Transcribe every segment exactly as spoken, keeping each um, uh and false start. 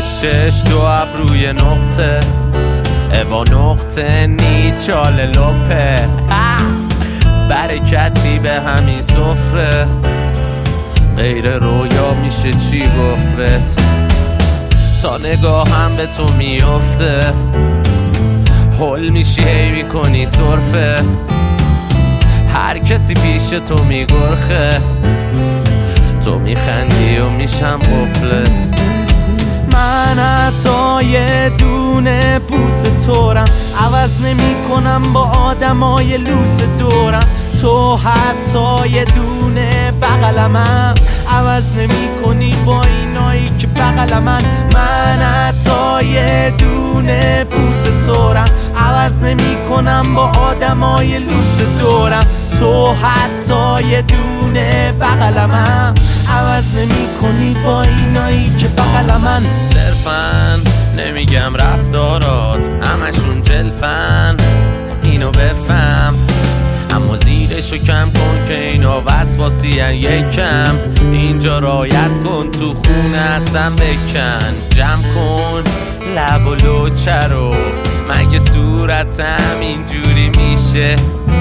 چشش دو ابروی نقطه اوا نقطه نی چاله لپه برکتی به همین سفره غیر رویا میشه چی گفت تا نگاهم به تو میفته هل میشی هی میکنی سرفه هر کسی پیش تو میگرخه تو میخندی و میشم قفلت من حتی یه دونه پوست تورم عوض نمی کنم با آدمای لوس دورم تو حتی یه دونه بغلمم عوض نمی کنی با اینایی که بغلمن من حتی یه دونه پوست تورم عوض نمی کنم با آدمای لوس دورم تو حتی یه دونه بغلمم عوض نمی کنی با اینایی که بغلمن صرفاً نمیگم رفتارات همشون جلفن اینو بفهم اما زیرشو کم کن که اینا وسواسی یکم اینجا رایت کن تو خونه اصلا بکن جمع کن لب و لوچه رو مگه صورتم اینجوری میشه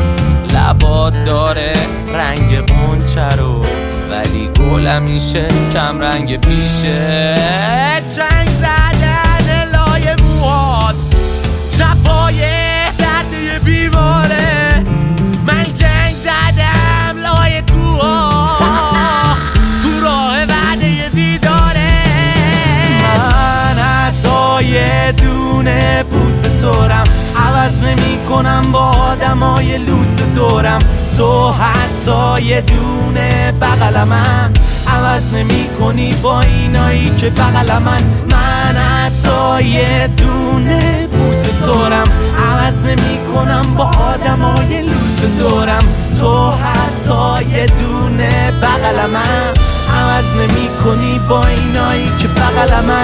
لبات داره رنگ غنچه رو ولی گلم میشه کم رنگ پیشه چنگ زدن لای موهات شفای درد بیماره من چنگ زدم لای کوها تو راه وعده دیداره من حتی یه دونه پوست تورم عوض نمی کنم با آدمای لوس دورم تو حتی یه دونه بغلمم عوض نمی کنی با اینایی که بغلمن من حتی یه دونه پوست تورم عوض نمی کنم با آدمای لوس دورم تو حتی یه دونه بغلمم عوض نمی کنی با اینایی که بغلمن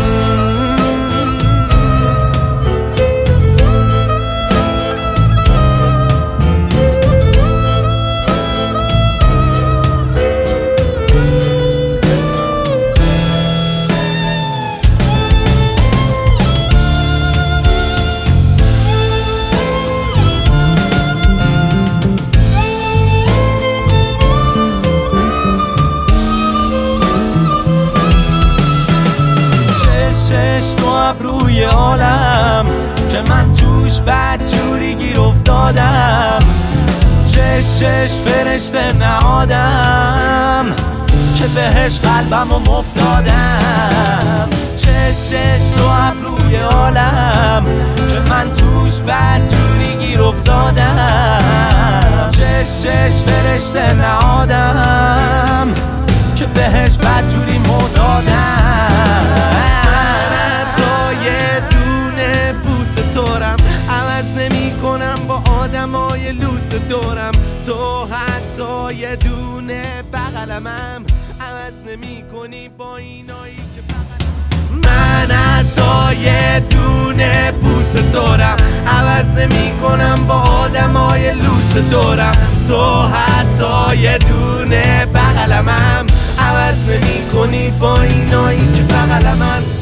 چشش تو ابروی عالم که من توش بدجوری گیر افتادم چشش فرشته نهادم که بهش قلبم و مفتادم چشش تو ابروی عالم که من توش بدجوری گیر افتادم چشش فرشته نهادم که بهش بدجوری معتادم عوض نمی کنم با آدمای لوس دورم تو حتی یه دونه بغلمم عوض نمی کنی با اینایی که بغلمم من حتی یه دونه پوست دورم عوض نمی کنم با آدمای لوس دورم تو حتی یه دونه بغلمم عوض نمی کنی با اینایی که بغلمن